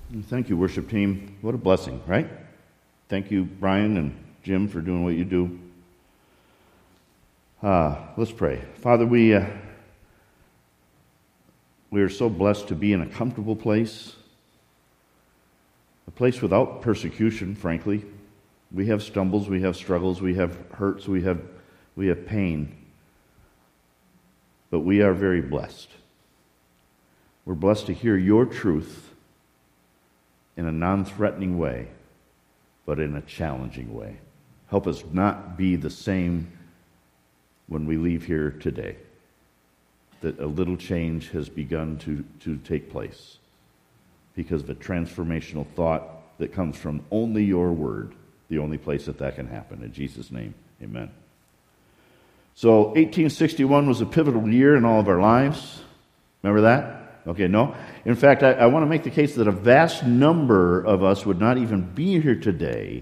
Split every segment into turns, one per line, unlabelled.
Thank you, worship team. What a blessing, right? Thank you, Brian and Jim, for doing what you do. Let's pray. Father, we are so blessed to be in a comfortable place, a place without persecution, frankly. We have stumbles, we have struggles, we have hurts, we have pain. But we are very blessed. We're blessed to hear your truth in a non-threatening way, but in a challenging way. Help us not be the same when we leave here today, that a little change has begun to take place because of a transformational thought that comes from only your word, the only place that can happen. In Jesus' name, amen. So 1861 was a pivotal year in all of our lives. Remember that? Okay, no? In fact, I want to make the case that a vast number of us would not even be here today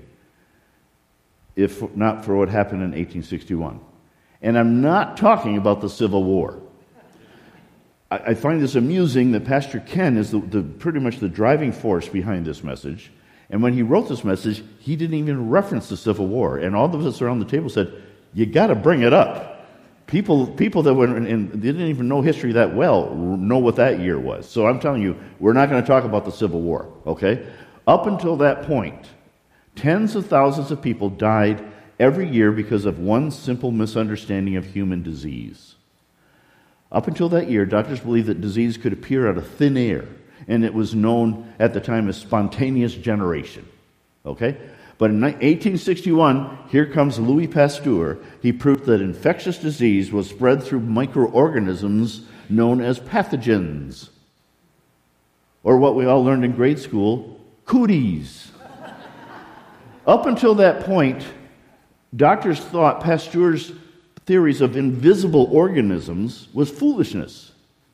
if not for what happened in 1861. And I'm not talking about the Civil War. I find this amusing that Pastor Ken is pretty much the driving force behind this message. And when he wrote this message, he didn't even reference the Civil War. And all of us around the table said, you got to bring it up. People that didn't even know history that well know what that year was. So I'm telling you, we're not going to talk about the Civil War, okay? Up until that point, tens of thousands of people died every year because of one simple misunderstanding of human disease. Up until that year, doctors believed that disease could appear out of thin air, and it was known at the time as spontaneous generation, okay? But in 1861, here comes Louis Pasteur. He proved that infectious disease was spread through microorganisms known as pathogens, or what we all learned in grade school, cooties. Up until that point, doctors thought Pasteur's theories of invisible organisms was foolishness.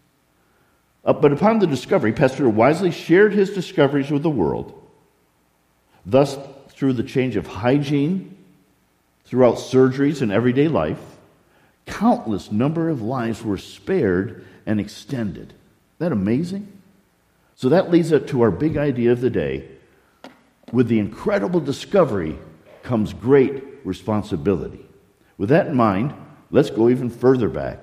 But upon the discovery, Pasteur wisely shared his discoveries with the world. Thus, through the change of hygiene, throughout surgeries and everyday life, countless number of lives were spared and extended. Isn't that amazing? So that leads up to our big idea of the day. With the incredible discovery comes great responsibility. With that in mind, let's go even further back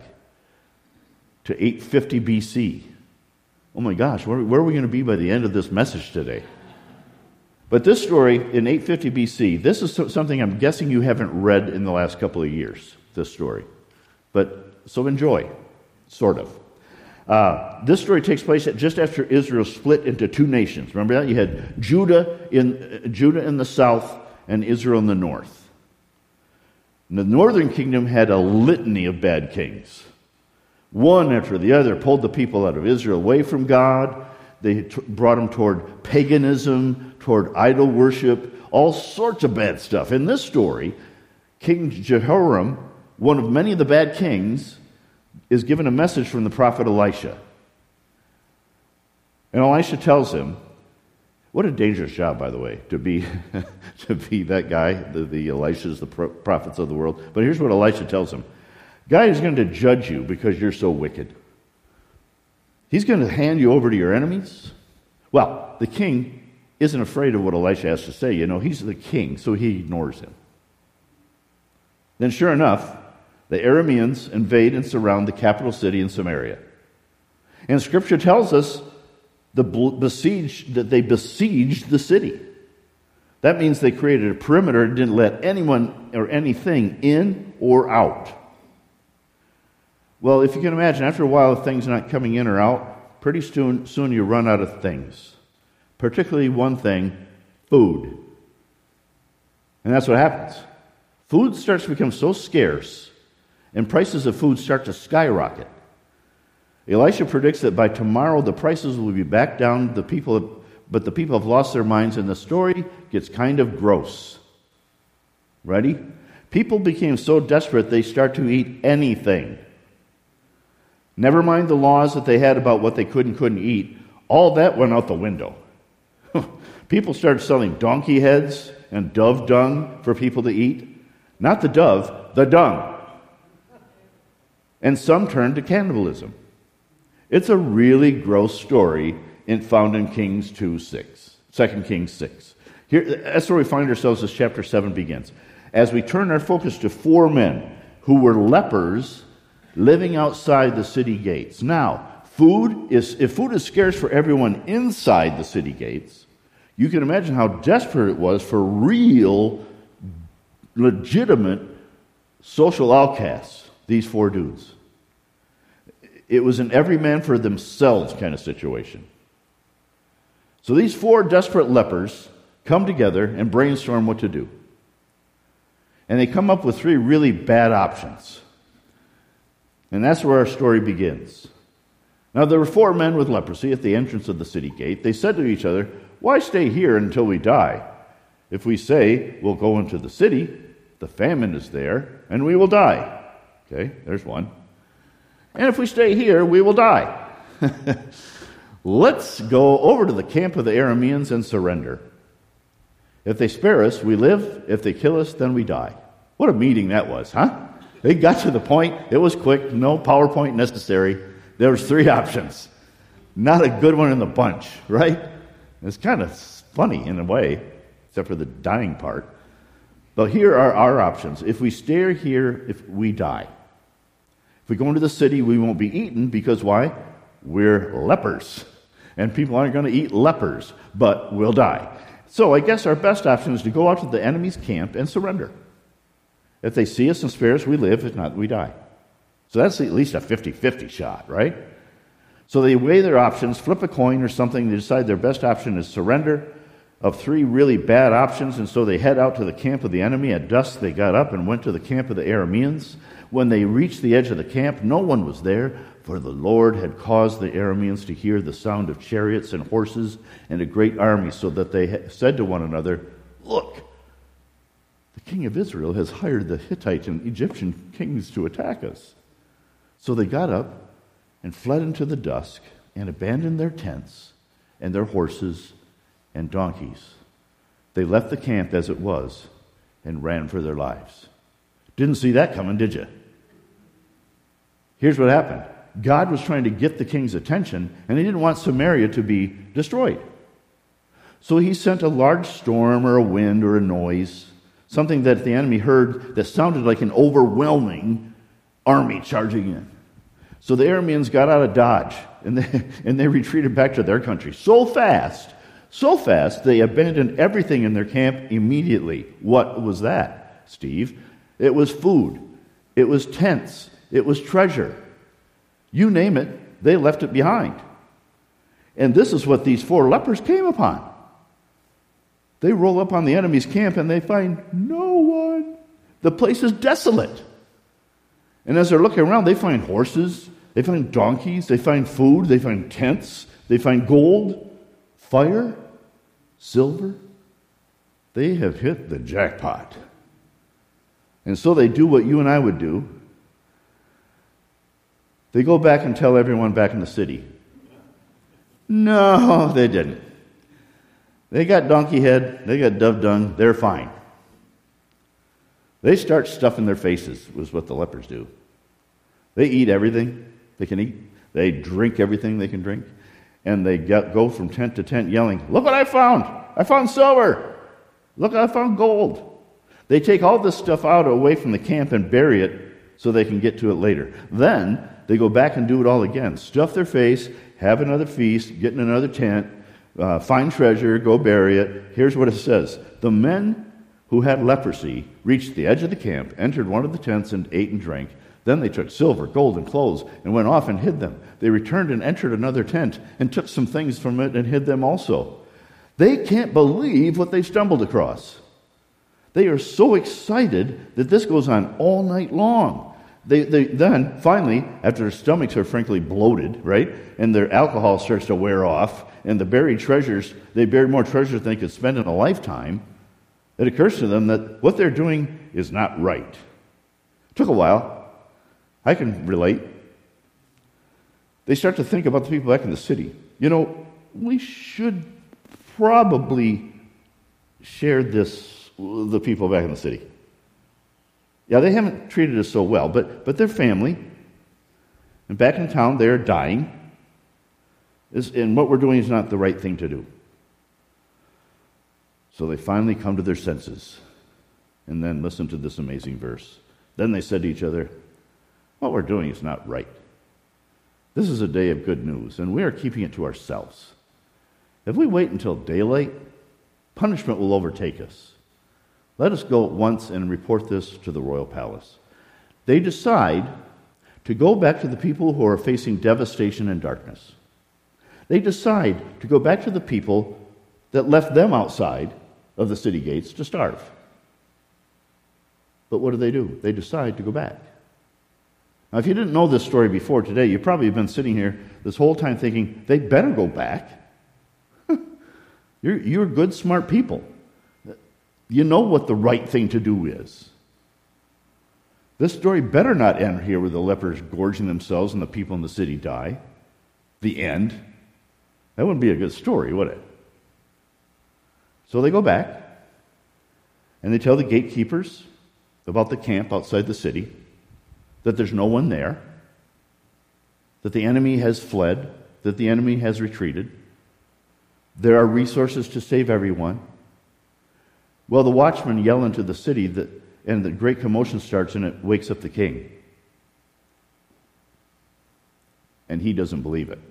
to 850 BC. Oh my gosh, where are we going to be by the end of this message today? But this story in 850 BC, this is something I'm guessing you haven't read in the last couple of years, this story. So enjoy, sort of. This story takes place just after Israel split into two nations. Remember that? You had Judah in the south and Israel in the north. And the northern kingdom had a litany of bad kings. One after the other pulled the people out of Israel away from God. They brought them toward paganism, toward idol worship, all sorts of bad stuff. In this story, King Jehoram, one of many of the bad kings, is given a message from the prophet Elisha. And Elisha tells him, what a dangerous job, by the way, to be that guy, the Elishas, the prophets of the world. But here's what Elisha tells him. God is going to judge you because you're so wicked. He's going to hand you over to your enemies. Well, the king isn't afraid of what Elisha has to say. You know, he's the king, so he ignores him. Then sure enough, the Arameans invade and surround the capital city in Samaria. And Scripture tells us that they besieged the city. That means they created a perimeter and didn't let anyone or anything in or out. Well, if you can imagine, after a while, if things are not coming in or out, pretty soon you run out of things. Particularly one thing, food. And that's what happens. Food starts to become so scarce, and prices of food start to skyrocket. Elisha predicts that by tomorrow the prices will be back down, but the people have lost their minds, and the story gets kind of gross. Ready? People became so desperate they start to eat anything. Never mind the laws that they had about what they could and couldn't eat. All that went out the window. People started selling donkey heads and dove dung for people to eat. Not the dove, the dung. And some turned to cannibalism. It's a really gross story found in Kings 2:6, 2 Kings 6. Here, that's where we find ourselves as chapter 7 begins. As we turn our focus to 4 men who were lepers living outside the city gates. Now, if food is scarce for everyone inside the city gates, you can imagine how desperate it was for real, legitimate social outcasts, these 4 dudes. It was an every man for themselves kind of situation. So these 4 desperate lepers come together and brainstorm what to do. And they come up with 3 really bad options. And that's where our story begins. Now, there were 4 men with leprosy at the entrance of the city gate. They said to each other, "Why stay here until we die? If we say we'll go into the city, the famine is there, and we will die." Okay, there's one. "And if we stay here, we will die. Let's go over to the camp of the Arameans and surrender. If they spare us, we live. If they kill us, then we die." What a meeting that was, huh? They got to the point. It was quick. No PowerPoint necessary. There was 3 options. Not a good one in the bunch, right? It's kind of funny in a way, except for the dying part. But here are our options. If we stay here, if we die. If we go into the city, we won't be eaten because why? We're lepers. And people aren't going to eat lepers, but we'll die. So I guess our best option is to go out to the enemy's camp and surrender. If they see us and spare us, we live. If not, we die. So that's at least a 50-50 shot, right? So they weigh their options, flip a coin or something. They decide their best option is surrender. Of 3 really bad options, and so they head out to the camp of the enemy. At dusk, they got up and went to the camp of the Arameans. When they reached the edge of the camp, no one was there, for the Lord had caused the Arameans to hear the sound of chariots and horses and a great army, so that they said to one another, "Look, the king of Israel has hired the Hittite and Egyptian kings to attack us." So they got up and fled into the dusk and abandoned their tents and their horses and donkeys. They left the camp as it was and ran for their lives. Didn't see that coming, did you? Here's what happened. God was trying to get the king's attention, and he didn't want Samaria to be destroyed. So he sent a large storm or a wind or a noise, something that the enemy heard that sounded like an overwhelming army charging in. So the Arameans got out of Dodge, and they retreated back to their country so fast, they abandoned everything in their camp immediately. What was that, Steve? It was food. It was tents. It was treasure. You name it, they left it behind. And this is what these 4 lepers came upon. They roll up on the enemy's camp and they find no one. The place is desolate. And as they're looking around, they find horses, they find donkeys, they find food, they find tents, they find gold, fire, silver. They have hit the jackpot. And so they do what you and I would do. They go back and tell everyone back in the city. No, they didn't. They got donkey head, they got dove dung, they're fine. They start stuffing their faces, was what the lepers do. They eat everything they can eat. They drink everything they can drink. And they go from tent to tent yelling, "Look what I found! I found silver! Look, I found gold!" They take all this stuff out away from the camp and bury it so they can get to it later. Then they go back and do it all again. Stuff their face, have another feast, get in another tent, find treasure, go bury it. Here's what it says. The men who had leprosy reached the edge of the camp, entered one of the tents, and ate and drank. Then they took silver, gold, and clothes and went off and hid them. They returned and entered another tent and took some things from it and hid them also. They can't believe what they stumbled across. They are so excited that this goes on all night long. They then, finally, after their stomachs are frankly bloated, right, and their alcohol starts to wear off, and the buried treasures, they buried more treasures than they could spend in a lifetime, it occurs to them that what they're doing is not right. It took a while. I can relate. They start to think about the people back in the city. You know, we should probably share this with the people back in the city. Yeah, they haven't treated us so well, but they're family. And back in town, they're dying. And what we're doing is not the right thing to do. So they finally come to their senses. And then listen to this amazing verse. Then they said to each other, what we're doing is not right. This is a day of good news, and we are keeping it to ourselves. If we wait until daylight, punishment will overtake us. Let us go at once and report this to the royal palace. They decide to go back to the people who are facing devastation and darkness. They decide to go back to the people that left them outside of the city gates to starve. But what do? They decide to go back. Now, if you didn't know this story before today, you probably have been sitting here this whole time thinking, they better go back. You're good, smart people. You know what the right thing to do is. This story better not end here with the lepers gorging themselves and the people in the city die. The end. That wouldn't be a good story, would it? So they go back, and they tell the gatekeepers about the camp outside the city, that there's no one there, that the enemy has fled, that the enemy has retreated. There are resources to save everyone. Well, the watchmen yell into the city, and the great commotion starts, and it wakes up the king. And he doesn't believe it.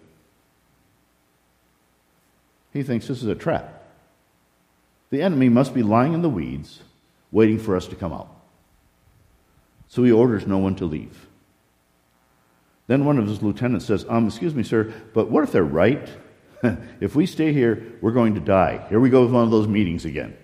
He thinks this is a trap. The enemy must be lying in the weeds, waiting for us to come out. So he orders no one to leave. Then one of his lieutenants says, excuse me, sir, but what if they're right? If we stay here, we're going to die. Here we go with one of those meetings again.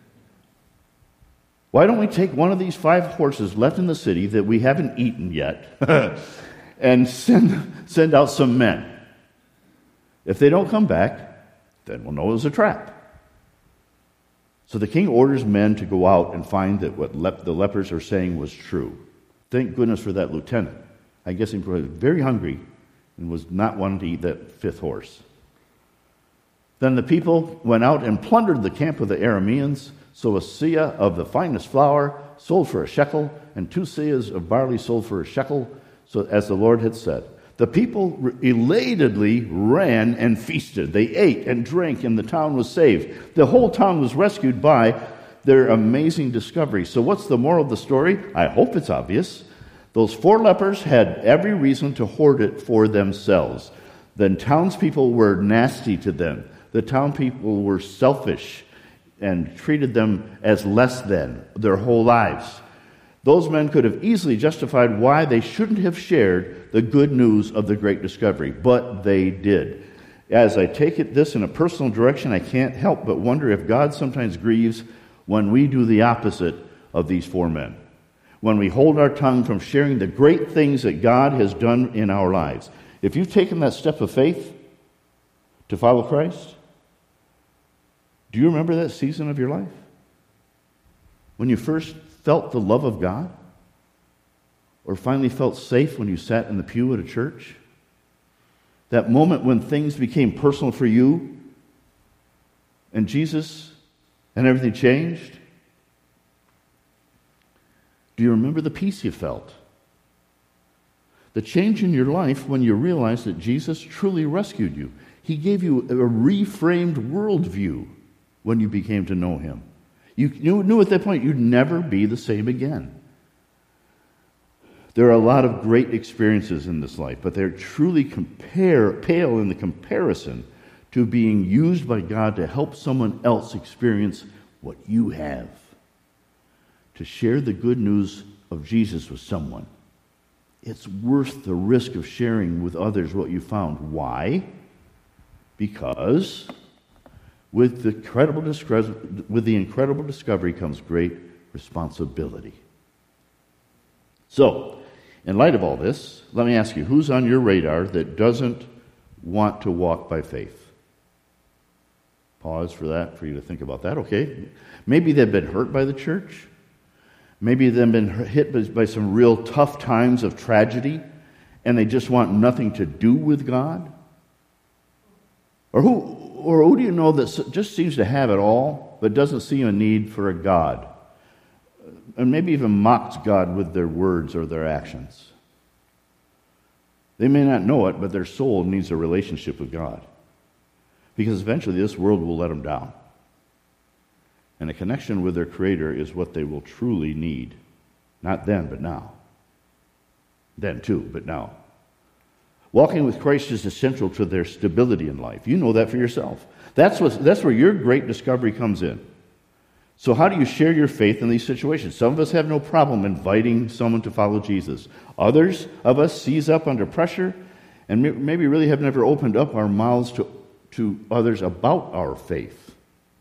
Why don't we take one of these 5 horses left in the city that we haven't eaten yet and send out some men? If they don't come back, then we'll know it was a trap. So the king orders men to go out and find that what the lepers are saying was true. Thank goodness for that lieutenant. I guess he was very hungry and was not wanting to eat that 5th horse. Then the people went out and plundered the camp of the Arameans. So a seah of the finest flour sold for a shekel, and 2 seahs of barley sold for a shekel, so as the Lord had said. The people elatedly ran and feasted. They ate and drank, and the town was saved. The whole town was rescued by their amazing discovery. So what's the moral of the story? I hope it's obvious. Those 4 lepers had every reason to hoard it for themselves. The townspeople were nasty to them. The townspeople were selfish and treated them as less than their whole lives. Those men could have easily justified why they shouldn't have shared the good news of the great discovery, but they did. As I take this in a personal direction, I can't help but wonder if God sometimes grieves when we do the opposite of these 4 men. When we hold our tongue from sharing the great things that God has done in our lives. If you've taken that step of faith to follow Christ, do you remember that season of your life? When you first felt the love of God? Or finally felt safe when you sat in the pew at a church? That moment when things became personal for you and Jesus and everything changed? Do you remember the peace you felt? The change in your life when you realized that Jesus truly rescued you. He gave you a reframed worldview when you became to know Him. You knew at that point you'd never be the same again. There are a lot of great experiences in this life, but they're truly pale in the comparison to being used by God to help someone else experience what you have. To share the good news of Jesus with someone. It's worth the risk of sharing with others what you found. Why? Because with the incredible discovery comes great responsibility. So, in light of all this, let me ask you, who's on your radar that doesn't want to walk by faith? Pause for that, for you to think about that, okay? Maybe they've been hurt by the church. Maybe they've been hit by some real tough times of tragedy, and they just want nothing to do with God. Or who do you know that just seems to have it all, but doesn't see a need for a God? And maybe even mocks God with their words or their actions. They may not know it, but their soul needs a relationship with God. Because eventually this world will let them down. And a connection with their Creator is what they will truly need. Not then, but now. Then too, but now. Walking with Christ is essential to their stability in life. You know that for yourself. That's where your great discovery comes in. So how do you share your faith in these situations? Some of us have no problem inviting someone to follow Jesus. Others of us seize up under pressure and maybe really have never opened up our mouths to others about our faith.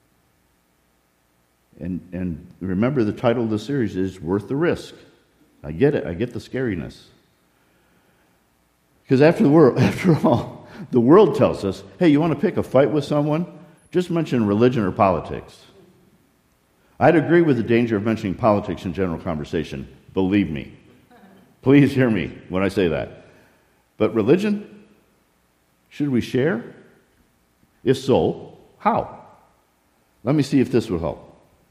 And remember, the title of the series is Worth the Risk. I get it. I get the scariness. Because after all, the world tells us, hey, you want to pick a fight with someone? Just mention religion or politics. I'd agree with the danger of mentioning politics in general conversation. Believe me. Please hear me when I say that. But religion? Should we share? If so, how? Let me see if this will help.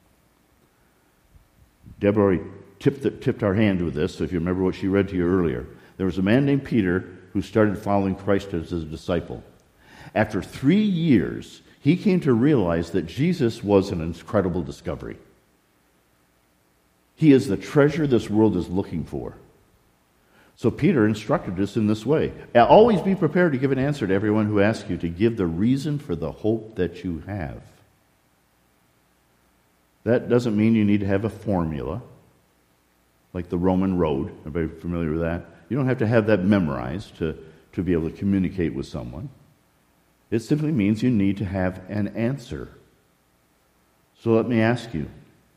Deborah already tipped our hand with this, so if you remember what she read to you earlier. There was a man named Peter who started following Christ as his disciple. After 3 years, he came to realize that Jesus was an incredible discovery. He is the treasure this world is looking for. So Peter instructed us in this way. Always be prepared to give an answer to everyone who asks you to give the reason for the hope that you have. That doesn't mean you need to have a formula, like the Roman road. Everybody familiar with that? You don't have to have that memorized to be able to communicate with someone. It simply means you need to have an answer. So let me ask you,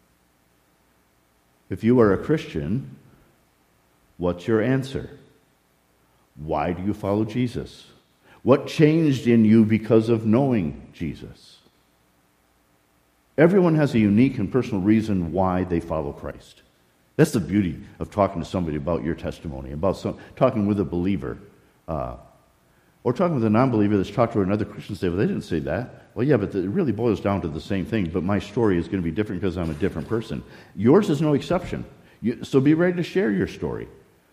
if you are a Christian, what's your answer? Why do you follow Jesus? What changed in you because of knowing Jesus? Everyone has a unique and personal reason why they follow Christ. That's the beauty of talking to somebody about your testimony, talking with a believer, or talking with a non-believer that's talked to another Christian and say, well, they didn't say that. Well, yeah, but it really boils down to the same thing, but my story is going to be different because I'm a different person. Yours is no exception. So be ready to share your story.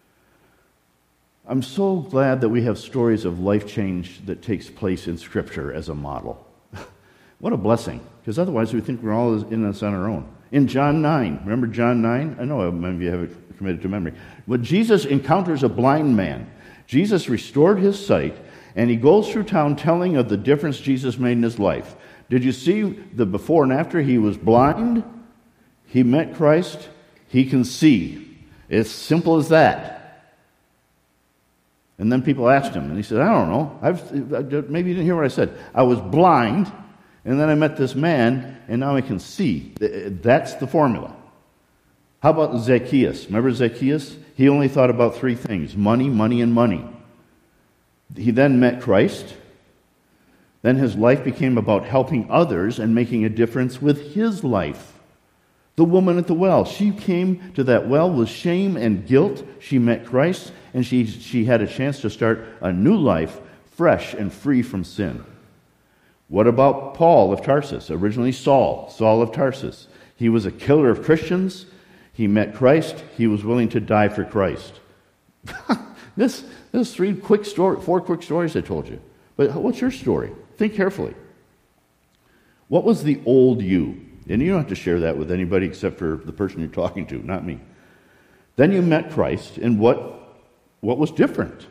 I'm so glad that we have stories of life change that takes place in Scripture as a model. What a blessing, because otherwise we think we're all in this on our own. In John 9, remember John 9? I know many of you have it committed to memory. When Jesus encounters a blind man, Jesus restored his sight, and he goes through town telling of the difference Jesus made in his life. Did you see the before and after? He was blind, he met Christ, he can see. It's simple as that. And then people asked him, and he said, I don't know. Maybe you didn't hear what I said. I was blind, and then I met this man, and now I can see. That's the formula. How about Zacchaeus? Remember Zacchaeus? He only thought about 3 things: money, money, and money. He then met Christ. Then his life became about helping others and making a difference with his life. The woman at the well, she came to that well with shame and guilt. She met Christ, and she had a chance to start a new life, fresh and free from sin. What about Paul of Tarsus? Originally Saul of Tarsus. He was a killer of Christians. He met Christ. He was willing to die for Christ. This 4 quick stories I told you. But what's your story? Think carefully. What was the old you? And you don't have to share that with anybody except for the person you're talking to, not me. Then you met Christ, and what was different?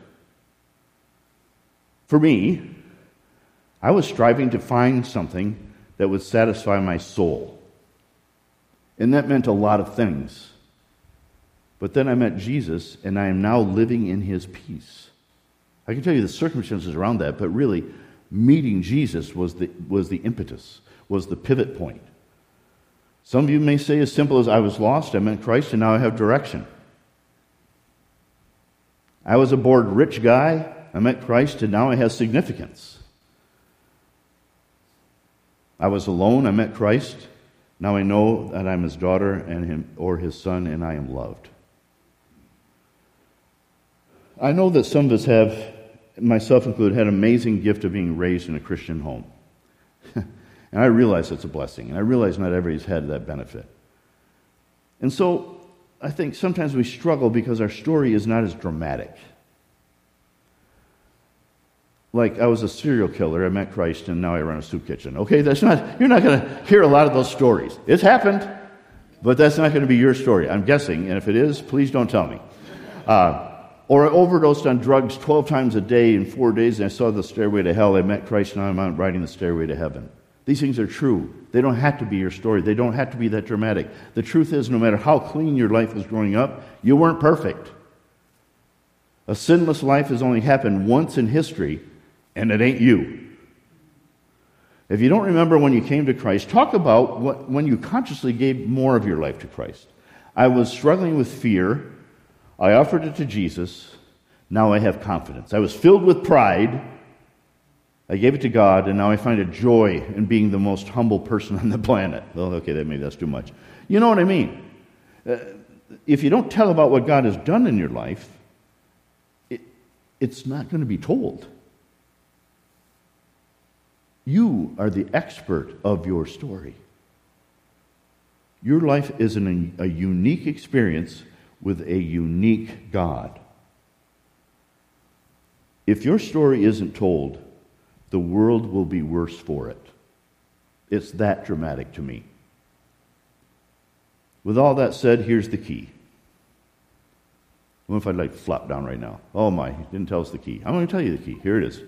For me, I was striving to find something that would satisfy my soul. And that meant a lot of things. But then I met Jesus, and I am now living in his peace. I can tell you the circumstances around that, but really, meeting Jesus was the impetus, was the pivot point. Some of you may say as simple as, I was lost, I met Christ, and now I have direction. I was a bored rich guy, I met Christ, and now I have significance. I was alone, I met Christ, now I know that I'm his daughter and him or his son, and I am loved. I know that some of us have, myself included, had an amazing gift of being raised in a Christian home. And I realize it's a blessing, and I realize not everybody's had that benefit. And so I think sometimes we struggle because our story is not as dramatic. like I was a serial killer, I met Christ, and now I run a soup kitchen. Okay, you're not going to hear a lot of those stories. It's happened, but that's not going to be your story, I'm guessing. And if it is, please don't tell me. Or I overdosed on drugs 12 times a day in 4 days, and I saw the stairway to hell. I met Christ, and now I'm riding the stairway to heaven. These things are true. They don't have to be your story. They don't have to be that dramatic. The truth is, no matter how clean your life was growing up, you weren't perfect. A sinless life has only happened once in history, and it ain't you. If you don't remember when you came to Christ, talk about when you consciously gave more of your life to Christ. I was struggling with fear. I offered it to Jesus. Now I have confidence. I was filled with pride. I gave it to God, and now I find a joy in being the most humble person on the planet. Well, okay, maybe that's too much. You know what I mean? If you don't tell about what God has done in your life, it's not going to be told. You are the expert of your story. Your life is a unique experience with a unique God. If your story isn't told, the world will be worse for it. It's that dramatic to me. With all that said, here's the key. What if I'd flop down right now? Oh my, he didn't tell us the key. I'm going to tell you the key. Here it is.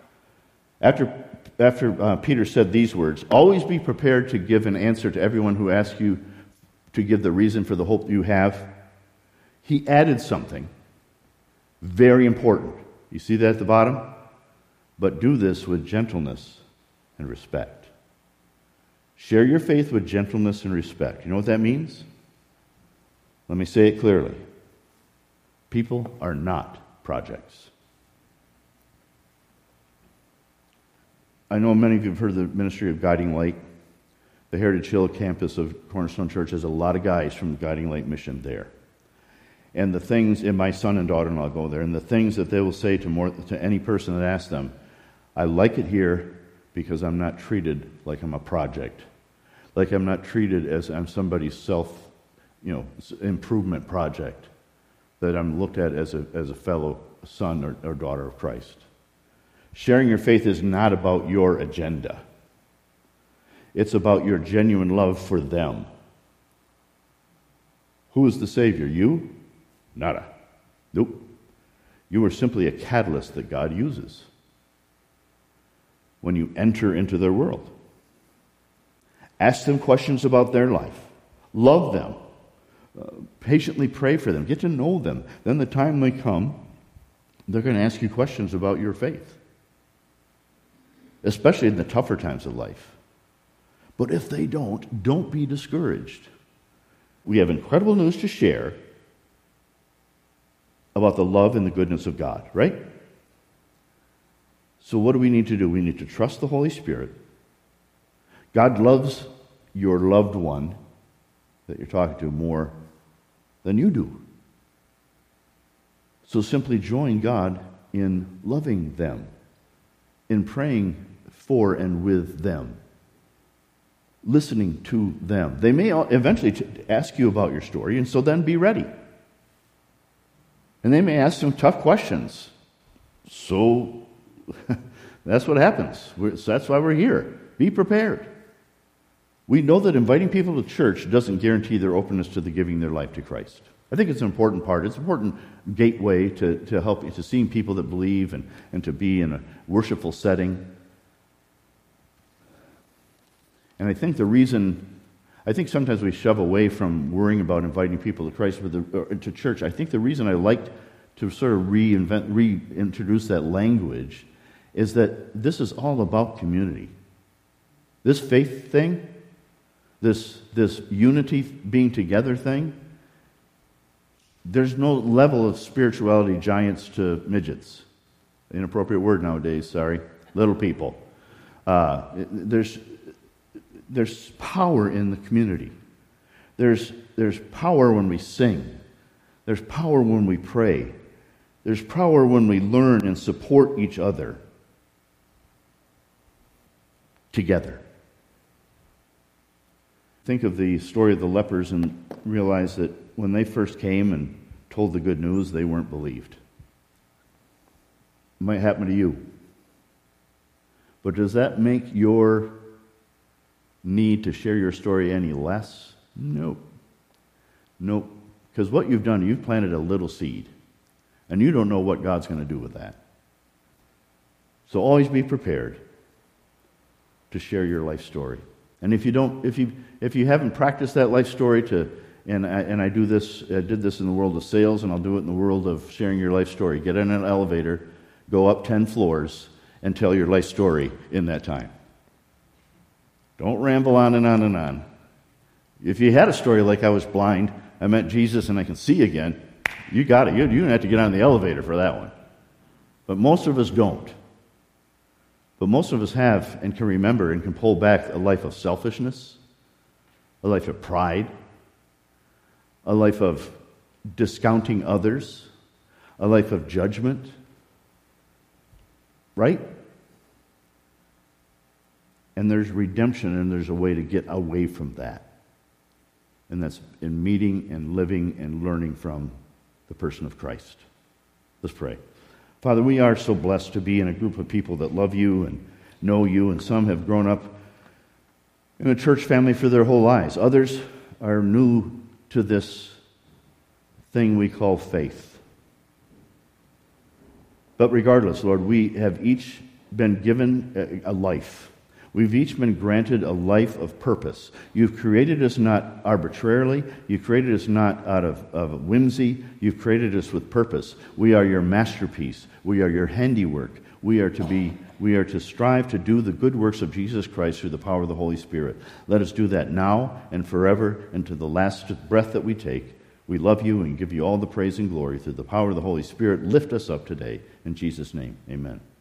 After Peter said these words, always be prepared to give an answer to everyone who asks you to give the reason for the hope you have. He added something very important. You see that at the bottom? But do this with gentleness and respect. Share your faith with gentleness and respect. You know what that means? Let me say it clearly. People are not projects. I know many of you have heard of the ministry of Guiding Light. The Heritage Hill campus of Cornerstone Church has a lot of guys from the Guiding Light mission there. And the things, and my son and daughter-in-law go there, and the things that they will say to any person that asks them, I like it here because I'm not treated like I'm a project. Like I'm not treated as I'm somebody's improvement project. That I'm looked at as a fellow son or daughter of Christ. Sharing your faith is not about your agenda. It's about your genuine love for them. Who is the Savior? You? Nada. Nope. You are simply a catalyst that God uses when you enter into their world. Ask them questions about their life. Love them. Patiently pray for them. Get to know them. Then the time may come, they're going to ask you questions about your faith. Especially in the tougher times of life. But if they don't be discouraged. We have incredible news to share about the love and the goodness of God, right? So what do we need to do? We need to trust the Holy Spirit. God loves your loved one that you're talking to more than you do. So simply join God in loving them, in praying for and with them, listening to them. They may eventually ask you about your story, and so then be ready. And they may ask some tough questions. So that's what happens. That's why we're here. Be prepared. We know that inviting people to church doesn't guarantee their openness to giving their life to Christ. I think it's an important part. It's an important gateway to help you, to seeing people that believe and to be in a worshipful setting. And I think sometimes we shove away from worrying about inviting people to Christ to church. I think the reason I like to sort of reintroduce that language is that this is all about community. This faith thing, this unity being together thing, there's no level of spirituality giants to midgets. Inappropriate word nowadays, sorry. Little people. There's power in the community. There's power when we sing. There's power when we pray. There's power when we learn and support each other together. Think of the story of the lepers and realize that when they first came and told the good news, they weren't believed. It might happen to you. But does that make your need to share your story any less? Nope. Nope. Because what you've done, you've planted a little seed. And you don't know what God's going to do with that. So always be prepared to share your life story. And if you haven't practiced that life story I did this in the world of sales, and I'll do it in the world of sharing your life story. Get in an elevator, go up 10 floors, and tell your life story in that time. Don't ramble on and on and on. If you had a story like I was blind, I met Jesus and I can see again, you got it. You don't have to get on the elevator for that one. But most of us don't. But most of us have and can remember and can pull back a life of selfishness, a life of pride, a life of discounting others, a life of judgment. Right? And there's redemption, and there's a way to get away from that. And that's in meeting and living and learning from the person of Christ. Let's pray. Father, we are so blessed to be in a group of people that love you and know you, and some have grown up in a church family for their whole lives. Others are new to this thing we call faith. But regardless, Lord, we have each been given a life. We've each been granted a life of purpose. You've created us not arbitrarily. You've created us not out of whimsy. You've created us with purpose. We are your masterpiece. We are your handiwork. We are to strive to do the good works of Jesus Christ through the power of the Holy Spirit. Let us do that now and forever and to the last breath that we take. We love you and give you all the praise and glory through the power of the Holy Spirit. Lift us up today. In Jesus' name, amen.